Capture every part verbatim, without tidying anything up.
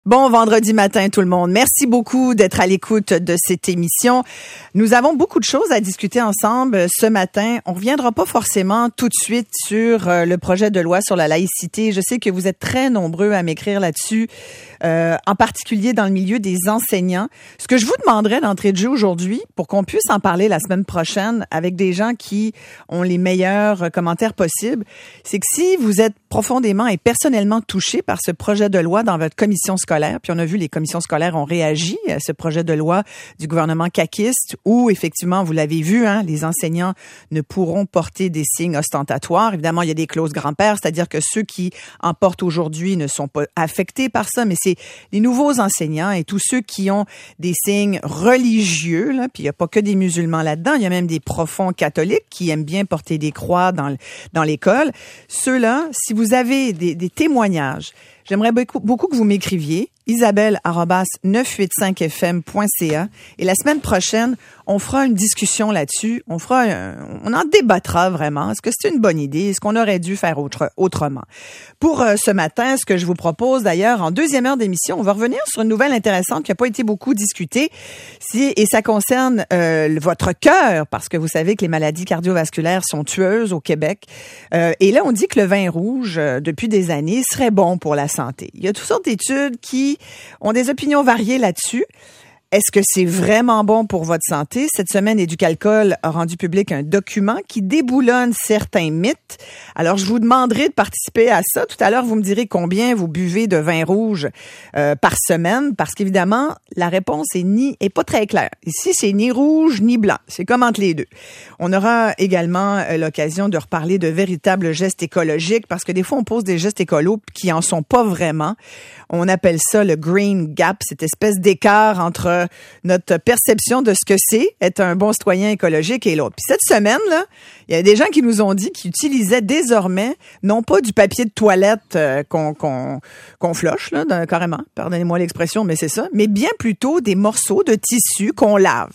Bon vendredi matin tout le monde. Merci beaucoup d'être à l'écoute de cette émission. Nous avons beaucoup de choses à discuter ensemble ce matin. On reviendra pas forcément tout de suite sur le projet de loi sur la laïcité. Je sais que vous êtes très nombreux à m'écrire là-dessus, euh, en particulier dans le milieu des enseignants. Ce que je vous demanderais d'entrée de jeu aujourd'hui, pour qu'on puisse en parler la semaine prochaine avec des gens qui ont les meilleurs commentaires possibles, c'est que si vous êtes profondément et personnellement touché par ce projet de loi dans votre commission scolaire, puis on a vu les commissions scolaires ont réagi à ce projet de loi du gouvernement caquiste où, effectivement, vous l'avez vu, hein, les enseignants ne pourront porter des signes ostentatoires. Évidemment, il y a des clauses grand-père, c'est-à-dire que ceux qui en portent aujourd'hui ne sont pas affectés par ça, mais c'est les nouveaux enseignants et tous ceux qui ont des signes religieux, là, puis il n'y a pas que des musulmans là-dedans, il y a même des profonds catholiques qui aiment bien porter des croix dans, dans l'école. Ceux-là, si vous avez des, des témoignages, j'aimerais beaucoup, beaucoup que vous m'écriviez, isabelle arobase neuf cent quatre-vingt-cinq f m point c a, et la semaine prochaine, on fera une discussion là-dessus. On fera, un, on en débattra vraiment. Est-ce que c'est une bonne idée? Est-ce qu'on aurait dû faire autre, autrement? Pour euh, ce matin, ce que je vous propose d'ailleurs, en deuxième heure d'émission, on va revenir sur une nouvelle intéressante qui n'a pas été beaucoup discutée, si, et ça concerne euh, votre cœur, parce que vous savez que les maladies cardiovasculaires sont tueuses au Québec. Euh, et là, on dit que le vin rouge, euh, depuis des années, serait bon pour la santé. Il y a toutes sortes d'études qui ont des opinions variées là-dessus. Est-ce que c'est vraiment bon pour votre santé? Cette semaine, Éducalcool a rendu public un document qui déboulonne certains mythes. Alors, je vous demanderai de participer à ça. Tout à l'heure, vous me direz combien vous buvez de vin rouge euh, par semaine, parce qu'évidemment, la réponse est ni est pas très claire. Ici, c'est ni rouge ni blanc. C'est comme entre les deux. On aura également euh, l'occasion de reparler de véritables gestes écologiques, parce que des fois, on pose des gestes écolos qui en sont pas vraiment. On appelle ça le green gap, cette espèce d'écart entre notre perception de ce que c'est être un bon citoyen écologique et l'autre. Puis cette semaine, là, il y a des gens qui nous ont dit qu'ils utilisaient désormais non pas du papier de toilette euh, qu'on qu'on qu'on floche là, carrément, pardonnez-moi l'expression, mais c'est ça, mais bien plutôt des morceaux de tissu qu'on lave.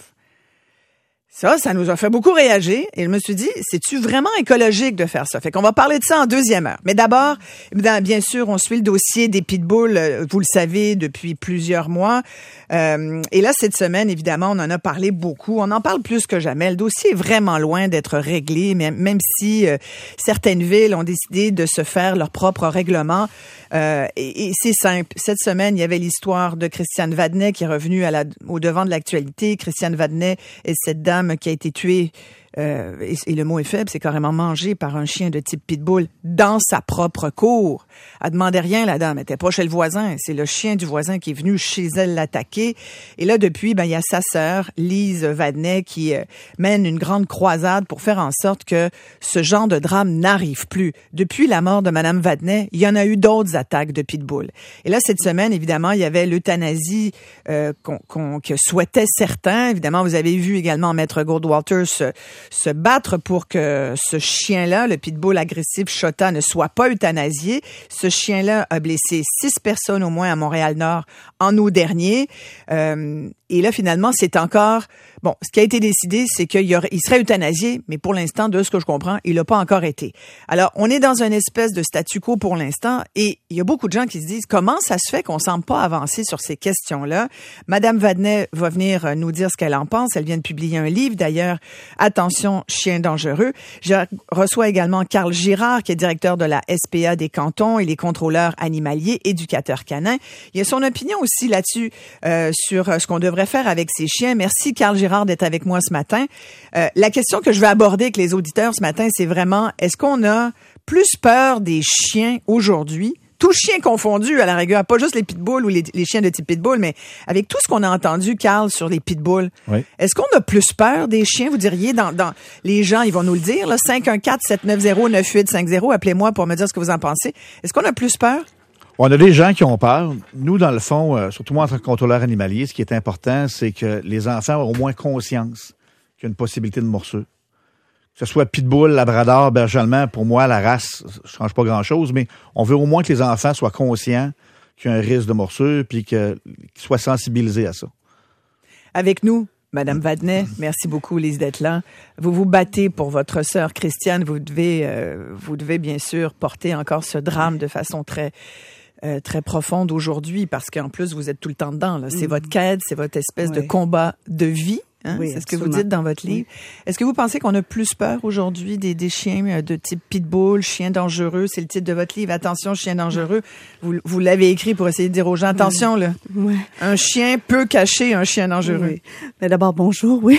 Ça, ça nous a fait beaucoup réagir et je me suis dit, c'est-tu vraiment écologique de faire ça? Fait qu'on va parler de ça en deuxième heure. Mais d'abord, bien sûr, on suit le dossier des pitbulls, vous le savez, depuis plusieurs mois. Euh, et là, cette semaine, évidemment, on en a parlé beaucoup. On en parle plus que jamais. Le dossier est vraiment loin d'être réglé, même, même si euh, certaines villes ont décidé de se faire leur propre règlement. Euh, et, et c'est simple. Cette semaine, il y avait l'histoire de Christiane Vadnet qui est revenue à la, au devant de l'actualité. Christiane Vadnet est cette dame qui a été tuée, euh, et, et le mot est faible, c'est carrément mangée par un chien de type pitbull dans sa propre cour. Elle demandait rien, la dame. Elle était pas chez le voisin. C'est le chien du voisin qui est venu chez elle l'attaquer. Et là, depuis, ben, il y a sa sœur, Lise Vadnet, qui euh, mène une grande croisade pour faire en sorte que ce genre de drame n'arrive plus. Depuis la mort de Madame Vadnet, il y en a eu d'autres attaques de pitbull. Et là, cette semaine, évidemment, il y avait l'euthanasie euh, qu'on, qu'on, que souhaitaient certains. Évidemment, vous avez vu également Maître Goldwater se, se battre pour que ce chien-là, le pitbull agressif Shota, ne soit pas euthanasié. Ce chien-là a blessé six personnes au moins à Montréal-Nord en août dernier. Euh, et là, finalement, c'est encore... Bon, ce qui a été décidé, c'est qu'il y aurait, il serait euthanasié, mais pour l'instant, de ce que je comprends, il n'a pas encore été. Alors, on est dans une espèce de statu quo pour l'instant et il y a beaucoup de gens qui se disent comment ça se fait qu'on ne semble pas avancer sur ces questions-là. Madame Vadnet va venir nous dire ce qu'elle en pense. Elle vient de publier un livre, d'ailleurs, Attention, chien dangereux. Je reçois également Carl Girard, qui est directeur de la S P A des cantons. Il est contrôleur animalier, éducateur canin. Il a son opinion aussi là-dessus, euh, sur ce qu'on devrait faire avec ces chiens. Merci, Carl Girard, d'être avec moi ce matin. Euh, la question que je vais aborder avec les auditeurs ce matin, c'est vraiment, est-ce qu'on a plus peur des chiens aujourd'hui, tous chiens confondus à la rigueur, pas juste les pitbulls ou les, les chiens de type pitbull, mais avec tout ce qu'on a entendu, Carl, sur les pitbulls, oui. Est-ce qu'on a plus peur des chiens, vous diriez, dans, dans les gens, ils vont nous le dire, là, cinq un quatre, sept neuf zéro, neuf huit cinq zéro, appelez-moi pour me dire ce que vous en pensez. Est-ce qu'on a plus peur? On a des gens qui ont peur. Nous, dans le fond, euh, surtout moi en tant que contrôleur animalier, ce qui est important, c'est que les enfants ont au moins conscience qu'il y a une possibilité de morsure. Que ce soit pitbull, labrador, berger allemand, pour moi, la race ne change pas grand-chose, mais on veut au moins que les enfants soient conscients qu'il y a un risque de morsure puis qu'ils soient sensibilisés à ça. Avec nous, Madame Vadnet, merci beaucoup, Lise, d'être là. Vous vous battez pour votre sœur Christiane. Vous devez, euh, vous devez bien sûr porter encore ce drame de façon très... euh, très profonde aujourd'hui parce qu'en plus, vous êtes tout le temps dedans. Là. C'est Mm. votre quête, c'est votre espèce oui. de combat de vie. Hein? Oui, c'est ce que absolument. vous dites dans votre livre. Oui. Est-ce que vous pensez qu'on a plus peur aujourd'hui des, des chiens de type pitbull, chien dangereux? C'est le titre de votre livre. Attention, chien dangereux. Vous, vous l'avez écrit pour essayer de dire aux gens, attention, là, oui. un chien peut cacher un chien dangereux. Oui. Mais d'abord, bonjour, oui.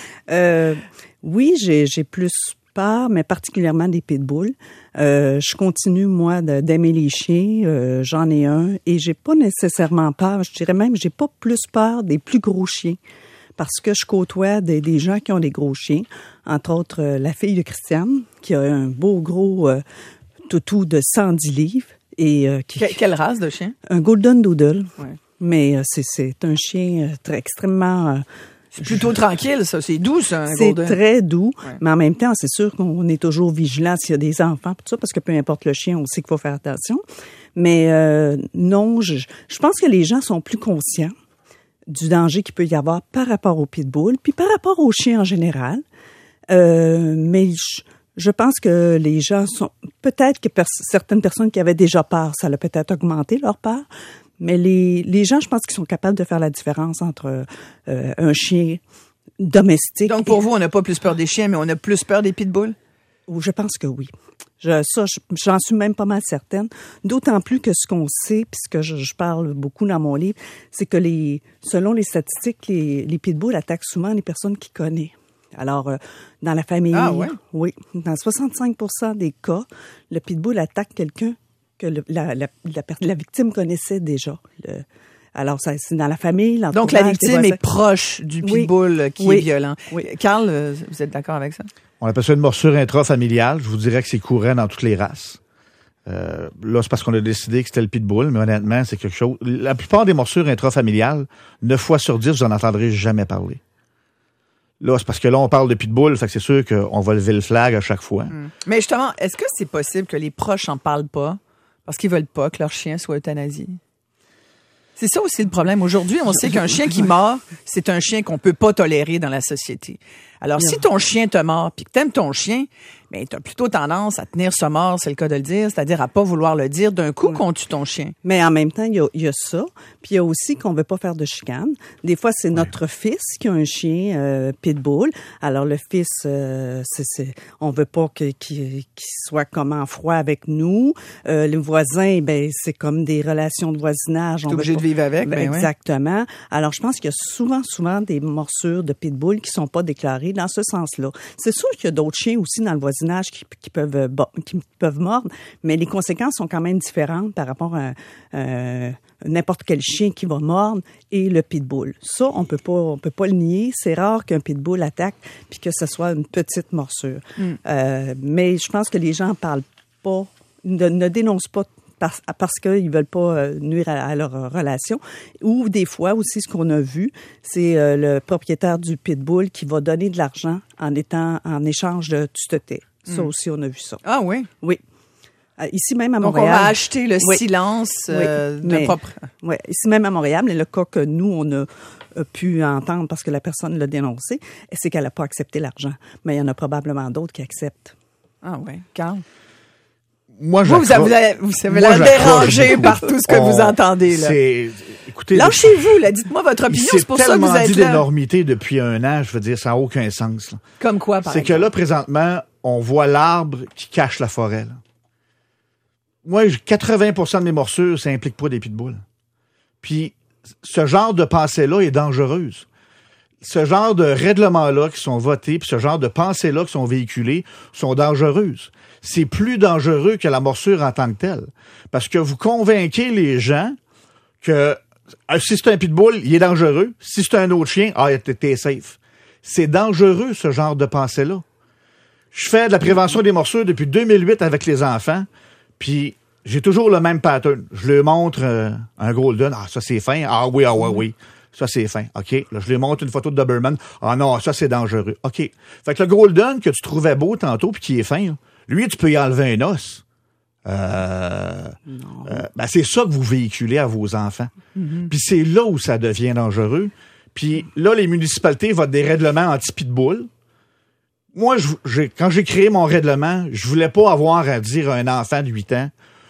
Euh, oui, j'ai, j'ai plus peur, mais particulièrement des pitbulls. Euh, je continue, moi, de, d'aimer les chiens. Euh, j'en ai un et j'ai pas nécessairement peur. Je dirais même, j'ai pas plus peur des plus gros chiens. Parce que je côtoie des, des gens qui ont des gros chiens, entre autres euh, la fille de Christiane, qui a un beau gros euh, toutou de cent dix livres. Et, euh, qui, que, quelle race de chien? Un Golden Doodle. Ouais. Mais euh, c'est, c'est un chien euh, très extrêmement... Euh, c'est plutôt je... tranquille, ça. C'est doux, ça, un C'est Golden. très doux, ouais. Mais en même temps, c'est sûr qu'on est toujours vigilant s'il y a des enfants, tout ça, parce que peu importe le chien, on sait qu'il faut faire attention. Mais euh, non, je, je pense que les gens sont plus conscients du danger qu'il peut y avoir par rapport au pitbull, puis par rapport aux chiens en général. Euh, mais je, je pense que les gens sont... Peut-être que pers- certaines personnes qui avaient déjà peur, ça a peut-être augmenté leur peur, mais les, les gens, je pense qu'ils sont capables de faire la différence entre euh, un chien domestique... Donc, pour et... vous, on n'a pas plus peur des chiens, mais on a plus peur des pitbulls? Je pense que oui. Je, ça, je, j'en suis même pas mal certaine. D'autant plus que ce qu'on sait, puisque je, je parle beaucoup dans mon livre, c'est que les, selon les statistiques, les, les pitbulls attaquent souvent les personnes qu'ils connaissent. Alors, euh, dans la famille, ah, ouais? oui, dans soixante-cinq pour cent des cas, le pitbull attaque quelqu'un que le, la, la, la, la victime connaissait déjà. Le, alors, ça, c'est dans la famille. Donc, la victime est proche du pitbull oui. qui oui. est violent. Oui. Carl, vous êtes d'accord avec ça? On appelle ça une morsure intrafamiliale. Je vous dirais que c'est courant dans toutes les races. Euh, là, c'est parce qu'on a décidé que c'était le pitbull, mais honnêtement, c'est quelque chose... La plupart des morsures intrafamiliales, neuf fois sur dix, vous n'en entendrez jamais parler. Là, c'est parce que là, on parle de pitbull, fait que c'est sûr qu'on va lever le flag à chaque fois. Hum. Mais justement, est-ce que c'est possible que les proches n'en parlent pas parce qu'ils veulent pas que leur chien soit euthanasié? C'est ça aussi le problème. Aujourd'hui, on sait qu'un chien qui mord, c'est un chien qu'on peut pas tolérer dans la société. Alors, si ton chien te mord puis que t'aimes ton chien, mais t'as plutôt tendance à tenir ce mort, c'est le cas de le dire, c'est-à-dire à pas vouloir le dire d'un coup qu'on tue ton chien. Mais en même temps, il y a, il y a ça, puis il y a aussi qu'on veut pas faire de chicane. Des fois, c'est ouais. notre fils qui a un chien euh, pitbull. Alors le fils, euh, c'est, c'est, on veut pas que, qu'il, qu'il soit comme en froid avec nous. Euh, le voisin, ben c'est comme des relations de voisinage. On est obligé de vivre avec. Ben exactement. Ouais. Alors je pense qu'il y a souvent, souvent des morsures de pitbull qui sont pas déclarées dans ce sens-là. C'est sûr qu'il y a d'autres chiens aussi dans le voisinage Qui, qui peuvent qui peuvent mordre, mais les conséquences sont quand même différentes par rapport à euh, n'importe quel chien qui va mordre et le pitbull. Ça, on peut pas on peut pas le nier. C'est rare qu'un pitbull attaque puis que ce soit une petite morsure. Mm. Euh, mais je pense que les gens parlent pas, ne, ne dénoncent pas parce, parce qu'ils veulent pas nuire à, à leur relation. Ou des fois aussi, ce qu'on a vu, c'est euh, le propriétaire du pitbull qui va donner de l'argent en étant en échange de tu te tais. Ça mmh. aussi, on a vu ça. Ah oui? Oui. Euh, ici même à Donc, Montréal. Donc, on va acheter le oui. silence euh, oui. de Mais, propre... Oui, ici même à Montréal, mais le cas que nous, on a, a pu entendre parce que la personne l'a dénoncé, c'est qu'elle n'a pas accepté l'argent. Mais il y en a probablement d'autres qui acceptent. Ah oui, Carl? Moi, vous, vous avez, vous avez l'air dérangé par tout ce que on, vous entendez, là. C'est, écoutez. Lâchez-vous, là. Dites-moi votre opinion. C'est pour ça que vous êtes là. Il s'est tellement dit d'énormité depuis un an, je veux dire, ça n'a aucun sens, là. Comme quoi, par C'est exemple? que là, présentement, on voit l'arbre qui cache la forêt, là. Moi, quatre-vingts pour cent de mes morsures, ça implique pas des pitbulls. Puis, ce genre de pensée-là est dangereuse. Ce genre de règlements-là qui sont votés, puis ce genre de pensées-là qui sont véhiculées, sont dangereuses. C'est plus dangereux que la morsure en tant que telle. Parce que vous convainquez les gens que si c'est un pitbull, il est dangereux. Si c'est un autre chien, ah, t'es safe. C'est dangereux, ce genre de pensée-là. Je fais de la prévention des morsures depuis deux mille huit avec les enfants, puis j'ai toujours le même pattern. Je leur montre euh, un golden. Ah, ça, c'est fin. Ah oui, ah oui, oui. Ça, c'est fin. OK. Là, je lui montre une photo de Doberman. Ah non, ça, c'est dangereux. OK. Fait que le golden que tu trouvais beau tantôt puis qui est fin, là, lui, tu peux y enlever un os. Euh, euh, ben c'est ça que vous véhiculez à vos enfants. Mm-hmm. Puis c'est là où ça devient dangereux. Puis là, les municipalités votent des règlements anti-pitbull. Moi, je, j'ai, quand j'ai créé mon règlement, je voulais pas avoir à dire à un enfant de huit ans,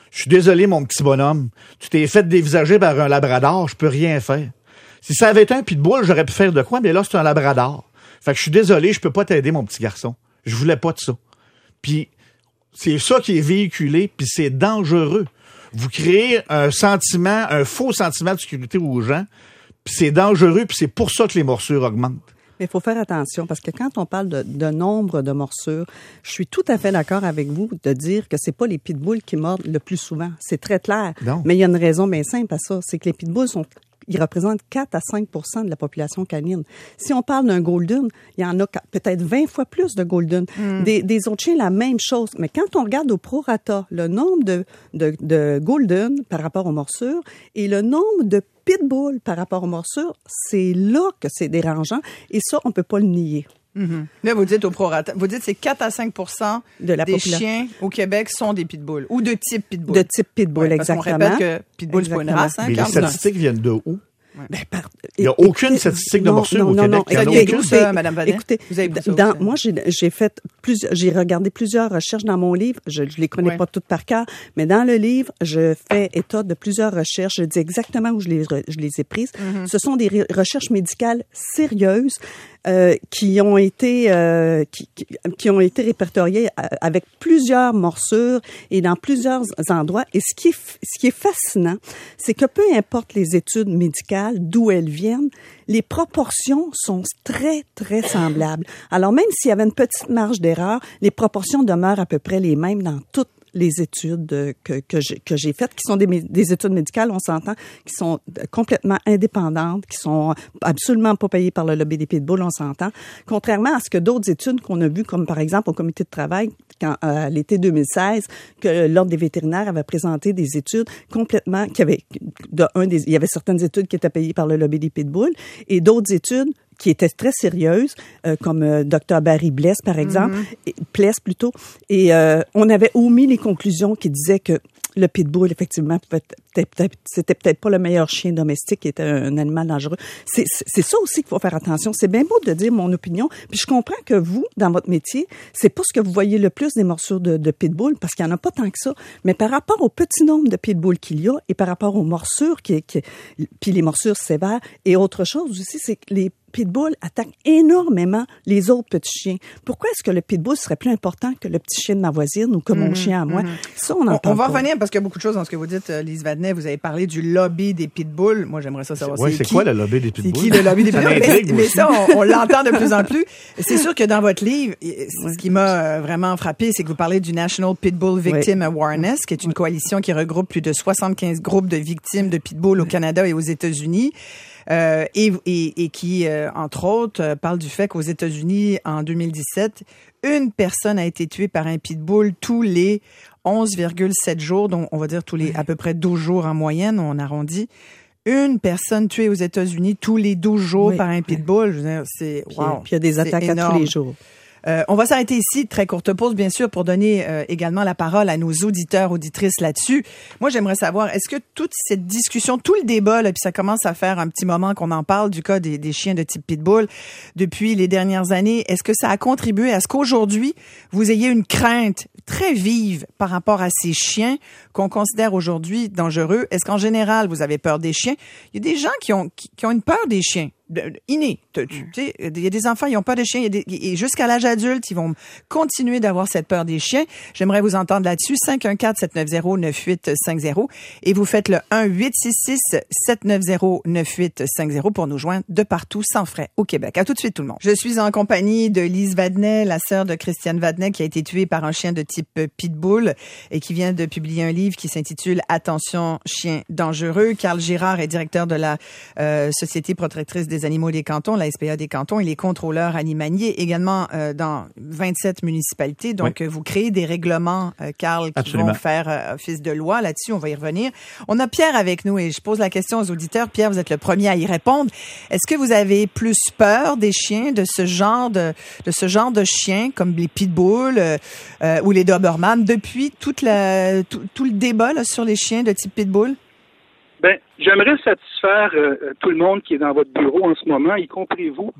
Je suis désolé, mon petit bonhomme. Tu t'es fait dévisager par un labrador, je peux rien faire. Si ça avait été un pitbull, j'aurais pu faire de quoi, mais là, c'est un labrador. Fait que je suis désolé, je peux pas t'aider, mon petit garçon. Je voulais pas de ça. Puis, c'est ça qui est véhiculé, puis c'est dangereux. Vous créez un sentiment, un faux sentiment de sécurité aux gens, puis c'est dangereux, puis c'est pour ça que les morsures augmentent. Mais il faut faire attention parce que quand on parle de, de nombre de morsures, je suis tout à fait d'accord avec vous de dire que c'est pas les pitbulls qui mordent le plus souvent. C'est très clair. Non. Mais il y a une raison bien simple à ça. C'est que les pitbulls sont ils représentent quatre à cinq pour cent de la population canine. Si on parle d'un golden, il y en a peut-être vingt fois plus de golden. Mm. Des, des autres chiens, la même chose. Mais quand on regarde au prorata, le nombre de, de, de golden par rapport aux morsures et le nombre de pitbull par rapport aux morsures, c'est là que c'est dérangeant. Et ça, on peut pas le nier. Mm-hmm. Là, vous dites au prorata, vous dites que c'est quatre à cinq pour cent de la des population. Chiens au Québec sont des pitbulls ou de type pitbull. De type pitbull, ouais, exactement. Parce qu'on répète que pitbull, c'est pas une race. Hein, mais les statistiques non. viennent de où? Ben, par, il n'y a aucune écoutez, statistique de morsure non, au non, Québec. Non, il y en a aucune, ça, Mme Vanet. Écoutez, vous avez dans, dans, moi, j'ai, j'ai fait plusieurs, j'ai regardé plusieurs recherches dans mon livre. Je ne les connais ouais. pas toutes par cœur, mais dans le livre, je fais état de plusieurs recherches. Je dis exactement où je les, je les ai prises. Mm-hmm. Ce sont des recherches médicales sérieuses euh, qui ont été, euh, qui, qui, qui ont été répertoriées avec plusieurs morsures et dans plusieurs endroits. Et ce qui est, ce qui est fascinant, c'est que peu importe les études médicales, d'où elles viennent, les proportions sont très, très semblables. Alors, même s'il y avait une petite marge d'erreur, les proportions demeurent à peu près les mêmes dans toutes les études que, que, j'ai, que j'ai faites, qui sont des, des études médicales, on s'entend, qui sont complètement indépendantes, qui sont absolument pas payées par le lobby des pitbulls, on s'entend. Contrairement à ce que d'autres études qu'on a vues, comme par exemple au comité de travail, quand, à l'été deux mille seize, que l'Ordre des vétérinaires avait présenté des études complètement, qui avaient, de un des, il y avait certaines études qui étaient payées par le lobby des pitbulls et d'autres études qui étaient très sérieuses, euh, comme euh, docteur Barry Bless, par exemple, mm-hmm. et, Pless plutôt, et euh, on avait omis les conclusions qui disaient que le pitbull, effectivement, pouvait être, peut-être, c'était peut-être pas le meilleur chien domestique, qui était un animal dangereux. C'est, c'est ça aussi qu'il faut faire attention. C'est bien beau de dire mon opinion, puis je comprends que vous, dans votre métier, c'est pas ce que vous voyez le plus des morsures de, de pitbull, parce qu'il y en a pas tant que ça, mais par rapport au petit nombre de pitbull qu'il y a, et par rapport aux morsures, qui, qui, puis les morsures sévères, et autre chose aussi, c'est que les pitbull attaque énormément les autres petits chiens. Pourquoi est-ce que le pitbull serait plus important que le petit chien de ma voisine ou que mon mmh, chien à moi? Mmh. Ça, on entend On, on va pas. revenir parce qu'il y a beaucoup de choses dans ce que vous dites, Lise Vadnet. Vous avez parlé du lobby des pitbulls. Moi, j'aimerais ça savoir. C'est, ouais, c'est, c'est qui, quoi le lobby des pitbulls? C'est qui le lobby des pitbulls? mais, mais ça, on, on l'entend de plus en plus. C'est sûr que dans votre livre, ce qui m'a vraiment frappé, c'est que vous parlez du National Pitbull Victim oui. Awareness, qui est une coalition qui regroupe plus de soixante-quinze groupes de victimes de pitbull au Canada et aux États-Unis. Euh, et, et, et qui, euh, entre autres, euh, parle du fait qu'aux États-Unis, en deux mille dix-sept, une personne a été tuée par un pitbull tous les onze virgule sept jours, donc on va dire tous les à peu près douze jours en moyenne, on arrondit. Une personne tuée aux États-Unis tous les douze jours oui. par un pitbull, je veux dire, c'est wow. Puis il y a des attaques à tous les jours. Euh, on va s'arrêter ici, très courte pause, bien sûr, pour donner euh, également la parole à nos auditeurs, auditrices là-dessus. Moi, j'aimerais savoir, est-ce que toute cette discussion, tout le débat, là, puis ça commence à faire un petit moment qu'on en parle du cas des, des chiens de type pitbull depuis les dernières années, est-ce que ça a contribué à ce qu'aujourd'hui, vous ayez une crainte très vive par rapport à ces chiens qu'on considère aujourd'hui dangereux? Est-ce qu'en général, vous avez peur des chiens? Il y a des gens qui ont, qui, qui ont une peur des chiens. Inné. Tu sais, il y a des enfants, ils ont peur des chiens, il y a des, et jusqu'à l'âge adulte, ils vont continuer d'avoir cette peur des chiens. J'aimerais vous entendre là-dessus, cinq un quatre, sept neuf zéro, neuf huit cinq zéro, et vous faites le un huit six six, sept neuf zéro, neuf huit cinq zéro pour nous joindre de partout, sans frais, au Québec. À tout de suite, tout le monde. Je suis en compagnie de Lise Vadnet, la sœur de Christiane Vadnet, qui a été tuée par un chien de type pitbull et qui vient de publier un livre qui s'intitule « Attention, chien dangereux ». Carl Girard est directeur de la euh, Société protectrice des animaux des cantons, la S P A des cantons. Il est contrôleur animalier également euh, dans vingt-sept municipalités. Donc, oui. euh, vous créez des règlements, euh, Carl, qui Absolument. vont faire euh, office de loi. Là-dessus, on va y revenir. On a Pierre avec nous et je pose la question aux auditeurs. Pierre, vous êtes le premier à y répondre. Est-ce que vous avez plus peur des chiens, de ce genre de, de ce genre de chiens, comme les pitbulls euh, euh, ou les doberman, depuis toute la, tout, tout le débat là, sur les chiens de type pitbull? Ben, j'aimerais satisfaire euh, tout le monde qui est dans votre bureau en ce moment, y compris vous.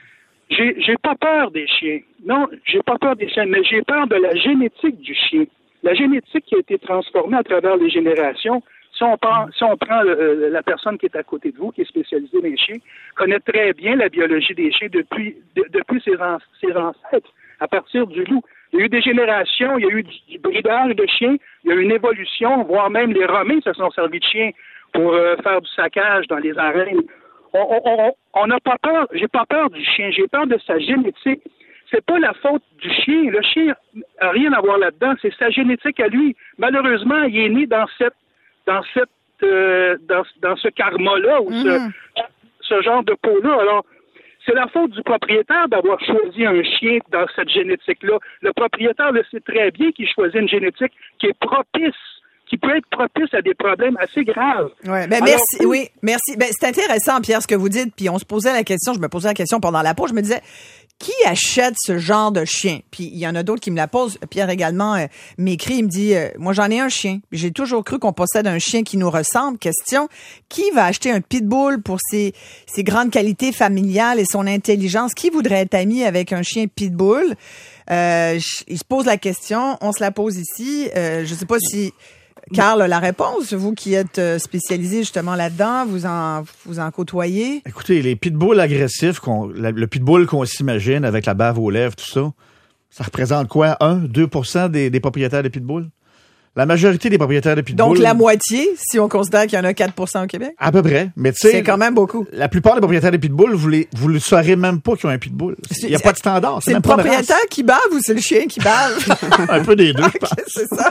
J'ai, j'ai pas peur des chiens. Non, j'ai pas peur des chiens, mais j'ai peur de la génétique du chien. La génétique qui a été transformée à travers les générations, si on prend, si on prend euh, la personne qui est à côté de vous, qui est spécialisée dans les chiens, connaît très bien la biologie des chiens depuis, de, depuis ses, an, ses ancêtres, à partir du loup. Il y a eu des générations, il y a eu du, du bridage de chiens, il y a eu une évolution, voire même les Romains se sont servis de chiens pour euh, faire du saccage dans les arènes. On n'a pas peur, j'ai pas peur du chien, j'ai peur de sa génétique. C'est pas la faute du chien. Le chien n'a rien à voir là-dedans, c'est sa génétique à lui. Malheureusement, il est né dans cette dans cette euh, dans, dans ce karma-là ou mm-hmm. ce, ce genre de peau-là. Alors, c'est la faute du propriétaire d'avoir choisi un chien dans cette génétique-là. Le propriétaire le sait très bien qu'il choisit une génétique qui est propice, qui peut être propice à des problèmes assez graves. Ouais, ben Alors, merci, oui, merci. Ben, c'est intéressant, Pierre, ce que vous dites. Puis on se posait la question, je me posais la question pendant la pause, je me disais, qui achète ce genre de chien? Puis il y en a d'autres qui me la posent. Pierre également euh, m'écrit, il me dit, euh, moi j'en ai un chien. J'ai toujours cru qu'on possède un chien qui nous ressemble. Question, qui va acheter un pitbull pour ses, ses grandes qualités familiales et son intelligence? Qui voudrait être ami avec un chien pitbull? Euh, il se pose la question, on se la pose ici. Euh, je sais pas si... Carl, la réponse, vous qui êtes spécialisé justement là-dedans, vous en vous en côtoyez? Écoutez, les pitbulls agressifs, qu'on, le pitbull qu'on s'imagine avec la bave aux lèvres, tout ça, ça représente quoi? un, deux pour cent des, des propriétaires de pitbulls? La majorité des propriétaires de pitbull... Donc la moitié, si on considère qu'il y en a quatre pour cent au Québec? À peu près. Mais tu sais, c'est quand même beaucoup. La plupart des propriétaires de pitbull, vous ne vous le saurez même pas qu'ils ont un pitbull. Il n'y a pas de standard. C'est, c'est le propriétaire qui bave ou c'est le chien qui bave? Un peu des deux, je pense. Okay, c'est ça.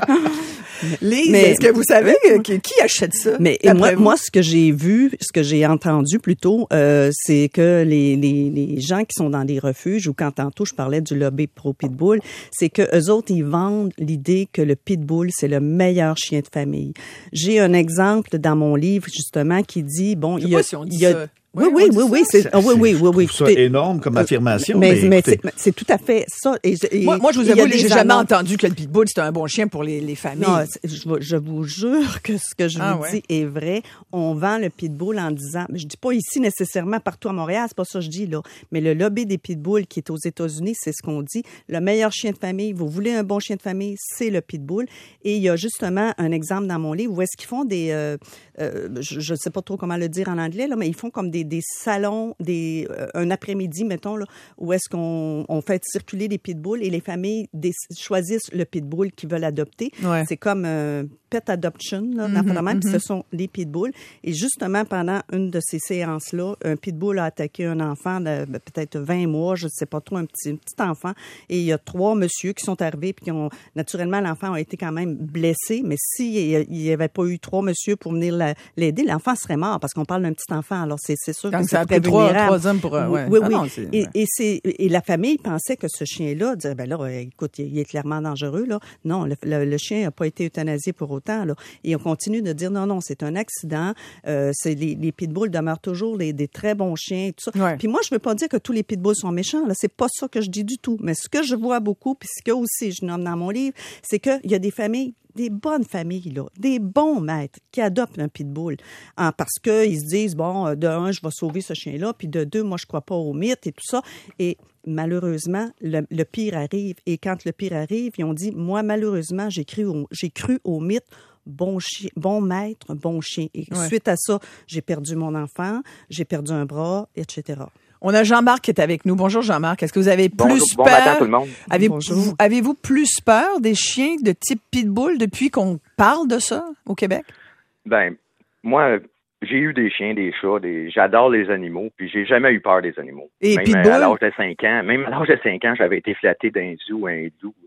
Lise, mais, est-ce que vous savez qui, qui achète ça? Mais et moi, moi, ce que j'ai vu, ce que j'ai entendu plutôt, euh, c'est que les, les, les gens qui sont dans des refuges, ou quand tantôt je parlais du lobby pro-pitbull, c'est que eux autres, ils vendent l'idée que le pitbull, c'est le meilleur chien de famille. J'ai un exemple dans mon livre, justement, qui dit, bon, il y a... Si on dit il y a ça. Oui, oui, oui, oui, c'est, oh, oui, oui, oui, oui. C'est énorme comme affirmation. Mais, mais, mais c'est, c'est tout à fait ça. Et, et, moi, moi, je vous avoue, j'ai jamais annonces. entendu que le pitbull, c'était un bon chien pour les, les familles. Non, je, je vous jure que ce que je ah, vous ouais. dis est vrai. On vend le pitbull en disant, je dis pas ici nécessairement partout à Montréal, c'est pas ça que je dis, là. Mais le lobby des pitbulls qui est aux États-Unis, c'est ce qu'on dit. Le meilleur chien de famille, vous voulez un bon chien de famille, c'est le pitbull. Et il y a justement un exemple dans mon livre où est-ce qu'ils font des, euh, euh, je ne sais pas trop comment le dire en anglais, là, mais ils font comme des, des salons Des, euh, un après-midi, mettons, là, où est-ce qu'on on fait circuler les pitbulls et les familles des, choisissent le pitbull qu'ils veulent adopter. Ouais. C'est comme euh, pet adoption, là, mm-hmm, mm-hmm. Puis ce sont les pitbulls. Et justement, pendant une de ces séances-là, un pitbull a attaqué un enfant de peut-être vingt mois, je ne sais pas trop, un petit, un petit enfant. Et il y a trois messieurs qui sont arrivés, puis qui ont, naturellement, l'enfant a été quand même blessé, mais s'il n'y avait pas eu trois messieurs pour venir la, l'aider, l'enfant serait mort, parce qu'on parle d'un petit enfant. Alors, c'est, c'est sûr quand que ça c'est très Trois, trois hommes pour un, ouais. Oui, ah oui. Non, c'est, et, ouais. et, c'est, et la famille pensait que ce chien-là, disait, ben là, écoute, il est clairement dangereux, là. Non, le, le, le chien n'a pas été euthanasié pour autant, là. Et on continue de dire, non, non, c'est un accident. Euh, c'est, les, les pitbulls demeurent toujours les, des très bons chiens, tout ça. Ouais. Puis moi, je veux pas dire que tous les pitbulls sont méchants, là. C'est pas ça que je dis du tout. Mais ce que je vois beaucoup, puis ce que aussi je nomme dans mon livre, c'est qu'il y a des familles, des bonnes familles, là, des bons maîtres qui adoptent un pitbull hein, parce qu'ils se disent, bon, de un, je vais sauver ce chien-là, puis de deux, moi, je crois pas au mythe et tout ça. Et malheureusement, le, le pire arrive. Et quand le pire arrive, ils ont dit, moi, malheureusement, j'ai cru au, j'ai cru au mythe, bon chien, bon maître, bon chien. Et ouais. Suite à ça, j'ai perdu mon enfant, j'ai perdu un bras, et cetera. On a Jean-Marc qui est avec nous. Bonjour Jean-Marc. Est-ce que vous avez plus Bonjour, peur? Bon matin tout le monde. Avez-vous, avez-vous plus peur des chiens de type pitbull depuis qu'on parle de ça au Québec? Ben, moi, j'ai eu des chiens, des chats, des... j'adore les animaux, puis j'ai jamais eu peur des animaux. Et même pitbull? à l'âge de cinq ans, même à l'âge de cinq ans, j'avais été flatté d'un zoo, un loup.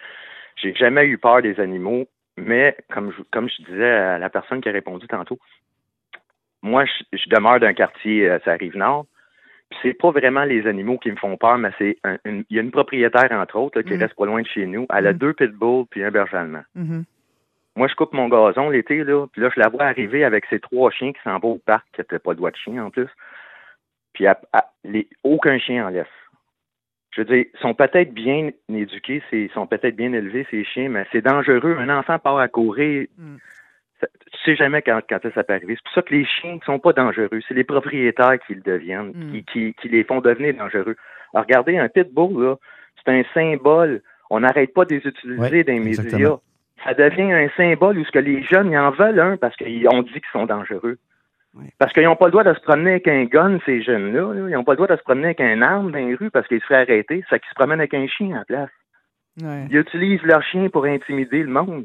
J'ai jamais eu peur des animaux, mais comme je, comme je disais à la personne qui a répondu tantôt, moi, je, je demeure d'un quartier à la Rive-Nord. C'est pas vraiment les animaux qui me font peur, mais c'est un, une, il y a une propriétaire, entre autres, là, qui mmh. reste pas loin de chez nous. Elle mmh. a deux pitbulls puis un berger allemand. Mmh. Moi, je coupe mon gazon l'été, là, puis là, je la vois arriver avec ses trois chiens qui s'en vont au parc, qui n'avaient pas de doigt de chien en plus. Puis à, à, les, aucun chien en laisse. Je veux dire, ils sont peut-être bien éduqués, ils sont peut-être bien élevés, ces chiens, mais c'est dangereux. Un enfant part à courir. Mmh. Tu sais jamais quand, quand ça peut arriver. C'est pour ça que les chiens ne sont pas dangereux. C'est les propriétaires qui le deviennent, mm. qui, qui, qui les font devenir dangereux. Alors, regardez, un pitbull, là, c'est un symbole. on n'arrête pas de les utiliser ouais, dans les exactement. médias. Ça devient un symbole où ce que les jeunes, ils en veulent un parce qu'on dit qu'ils sont dangereux. Ouais. Parce qu'ils n'ont pas le droit de se promener avec un gun, ces jeunes-là. Là. Ils n'ont pas le droit de se promener avec un arme dans les rues parce qu'ils se feraient arrêter. Ça fait qu'ils se promènent avec un chien à la place. Ouais. Ils utilisent leur chien pour intimider le monde.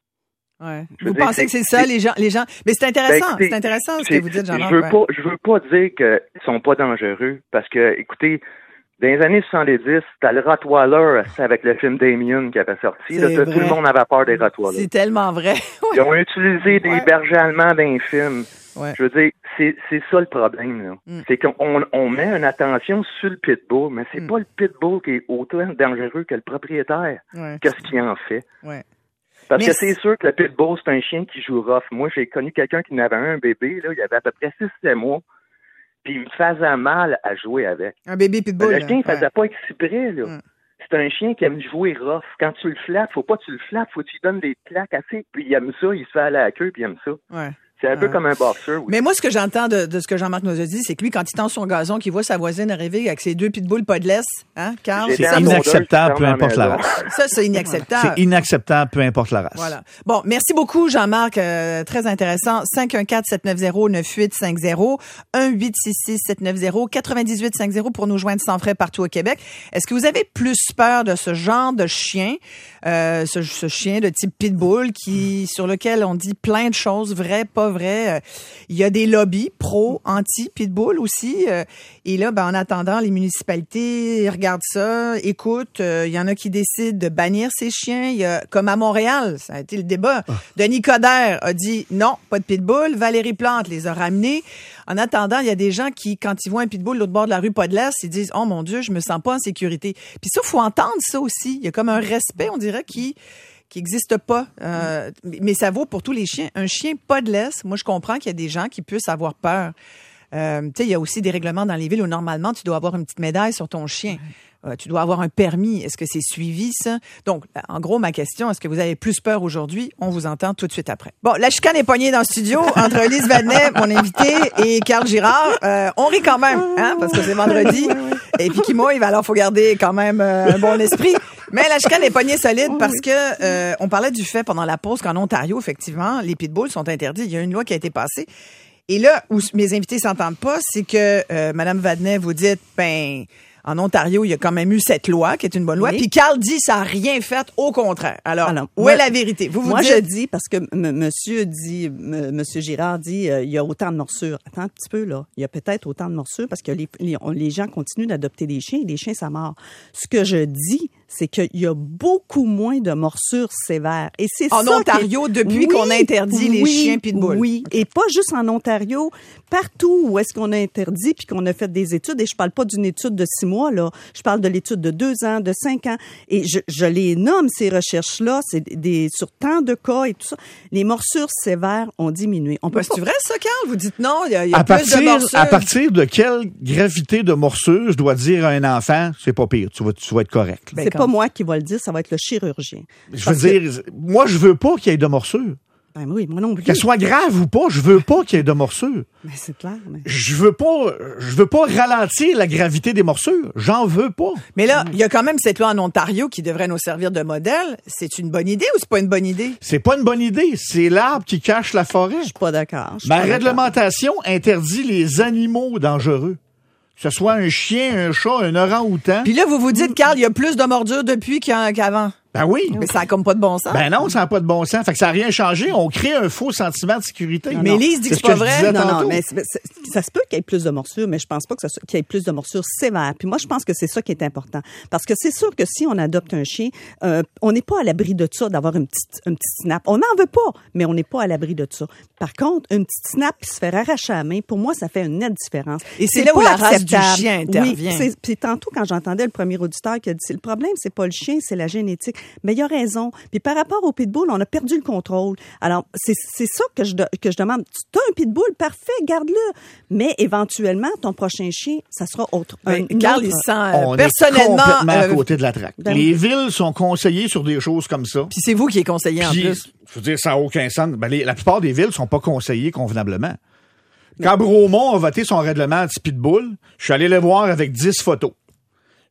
Ouais. Je Vous veux dire, pensez que c'est c'est- ça, les gens, les gens. Mais c'est intéressant, Ben, écoutez, c'est intéressant ce c'est- que vous dites, Je Jean-Marc. veux ouais. pas, je veux pas dire qu'ils sont pas dangereux parce que, écoutez, dans les années soixante-dix, c'était le Rottweiler avec le film Damien qui avait sorti. Là, C'est tout vrai. le monde avait peur des Rottweilers. C'est tellement vrai. Ils ont utilisé des Ouais. bergers allemands dans les films. Ouais. Je veux dire, c'est, c'est ça le problème. Là. Mm. C'est qu'on on, on met une attention sur le pitbull, mais c'est Mm. pas le pitbull qui est autant dangereux que le propriétaire. Ouais. Qu'est-ce qu'il en fait? Ouais. Parce Mais que c'est- c'est sûr que le pitbull, c'est un chien qui joue rough. Moi, j'ai connu quelqu'un qui en avait un bébé, là, il avait à peu près six sept mois, puis il me faisait mal à jouer avec. Un bébé pitbull. Mais le chien, il là. faisait Ouais. pas exprès, là. Mm. C'est un chien qui aime jouer rough. Quand tu le flattes, faut pas que tu le flattes, faut que tu lui donnes des claques assez, puis il aime ça, il se fait aller à la queue, puis il aime ça. Ouais. C'est un peu Ah. comme un boxeur. Oui. Mais moi, ce que j'entends de, de ce que Jean-Marc nous a dit, c'est que lui, quand il tend son gazon, qu'il voit sa voisine arriver avec ses deux pitbulls pas de laisse, hein, Carl? J'étais C'est en inacceptable, tondeuse, peu importe la ferme race. Ça, c'est inacceptable. C'est inacceptable, peu importe la race. Voilà. Bon, merci beaucoup, Jean-Marc. Euh, très intéressant. cinq un quatre sept neuf zéro neuf huit cinq zéro, un huit six six sept neuf zéro neuf huit cinq zéro pour nous joindre sans frais partout au Québec. Est-ce que vous avez plus peur de ce genre de chien, euh, ce, ce chien de type pitbull qui, sur lequel on dit plein de choses, vraies, pas vraies. Euh, il y a des lobbies pro, anti pitbull aussi. Euh, et là, ben, en attendant, les municipalités regardent ça, écoutent. Euh, il y en a qui décident de bannir ces chiens. Il y a, comme à Montréal, ça a été le débat. Ah. Denis Coderre a dit non, pas de pitbull. Valérie Plante les a ramenés. En attendant, il y a des gens qui, quand ils voient un pitbull de l'autre bord de la rue, pas de laisse, ils disent « Oh mon Dieu, je me sens pas en sécurité. » Puis ça, faut entendre ça aussi. Il y a comme un respect, on dirait, qui qui n'existe pas. Euh, mais ça vaut pour tous les chiens. Un chien pas de laisse, moi, je comprends qu'il y a des gens qui puissent avoir peur. Euh, tu sais, il y a aussi des règlements dans les villes où, normalement, tu dois avoir une petite médaille sur ton chien. Euh, tu dois avoir un permis. Est-ce que c'est suivi, ça? Donc, en gros, ma question, est-ce que vous avez plus peur aujourd'hui? On vous entend tout de suite après. Bon, la chicane est poignée dans le studio entre Lise Vadnet, mon invité, et Carl Girard. Euh, on rit quand même, hein, parce que c'est vendredi. Et puis, Kimo, il va alors, faut garder quand même euh, un bon esprit. Mais la chicane est poignée solide parce que euh, on parlait du fait pendant la pause qu'en Ontario, effectivement, les pitbulls sont interdits. Il y a une loi qui a été passée. Et là, où mes invités s'entendent pas, c'est que euh, Madame Vadnet, vous dites, ben, en Ontario, il y a quand même eu cette loi qui est une bonne loi. Oui. Puis Carl dit, ça a rien fait, au contraire. Alors, Alors, où moi- est la vérité? Vous vous Moi, dites, je dis, parce que m- monsieur dit, m- monsieur Girard dit, euh, il y a autant de morsures. Attends un petit peu, là. Il y a peut-être autant de morsures parce que les, les, on- les gens continuent d'adopter des chiens et les chiens, ça mord. Ce que je dis, c'est qu'il y a beaucoup moins de morsures sévères. Et c'est En ça qui est- Ontario, depuis Oui, qu'on interdit les oui, chiens pitbull. Oui, et pas juste en Ontario, partout où est-ce qu'on a interdit puis qu'on a fait des études. Et je parle pas d'une étude de six mois, là. Je parle de l'étude de deux ans, de cinq ans. Et je, je les nomme, ces recherches-là. C'est des, sur tant de cas et tout ça. Les morsures sévères ont diminué. On peut ben, pas- c'est vrai, ça, Carl? Vous dites non, il y a, il y a À plus partir, de morsures. à partir de quelle gravité de morsure je dois dire à un enfant, c'est pas pire, tu vas, tu vas être correct. Ben, c'est quand- pas moi qui va le dire, ça va être le chirurgien. Je Parce veux dire, moi, je veux pas qu'il y ait de morsure. Ben oui, moi non plus. Qu'elle soit grave ou pas, je veux pas qu'il y ait de morsure. Ben, c'est clair. Mais... Je veux pas, je veux pas ralentir la gravité des morsures. J'en veux pas. Mais là, il y a quand même cette loi en Ontario qui devrait nous servir de modèle. C'est une bonne idée ou c'est pas une bonne idée? C'est pas une bonne idée. C'est l'arbre qui cache la forêt. Je suis pas d'accord. Je suis Ma pas d'accord. réglementation interdit les animaux dangereux. Que ce soit un chien, un chat, un orang-outan. Puis là, vous vous dites, Carl, il y a plus de mordures depuis qu'en- qu'avant. Ben oui. Mais ça a comme pas de bon sens. Ben non, ça n'a pas de bon sens. Fait que ça n'a rien changé. On crée un faux sentiment de sécurité. Mais Non. Lise dit que ce c'est pas je vrai. disais Non, non, tantôt. mais c'est- c'est- ça se peut qu'il y ait plus de morsures, mais je pense pas que ça soit- qu'il y ait plus de morsures sévères. Puis moi, je pense que c'est ça qui est important. Parce que c'est sûr que si on adopte un chien, euh, on n'est pas à l'abri de ça, d'avoir une petite, une petite snap. On n'en veut pas, mais on n'est pas à l'abri de ça. Par contre, une petite snap qui se fait arracher à la main, pour moi, ça fait une nette différence. Et c'est là où pas la race du acceptable. chien intervient. Oui, c'est- puis tantôt, quand j'entendais le premier auditeur qui a dit, c'est le problème, c'est pas le chien, c'est la génétique. Mais il a raison. Puis par rapport au pitbull, on a perdu le contrôle. Alors, c'est c'est ça que je, de- que je demande. Tu as un pitbull, parfait, garde-le. Mais éventuellement, ton prochain chien, ça sera autre. Ben, un- une Carl, autre- il se sent euh, On personnellement. est complètement à euh, côté de la traque. ben Les villes sont conseillées sur des choses comme ça. Puis c'est vous qui est conseillé en Puis, plus. je veux dire, ça n'a aucun sens. Ben, les- la plupart des villes sont pas conseillées convenablement. Quand Bromont a voté son règlement anti-pitbull, je suis allé le voir avec dix photos.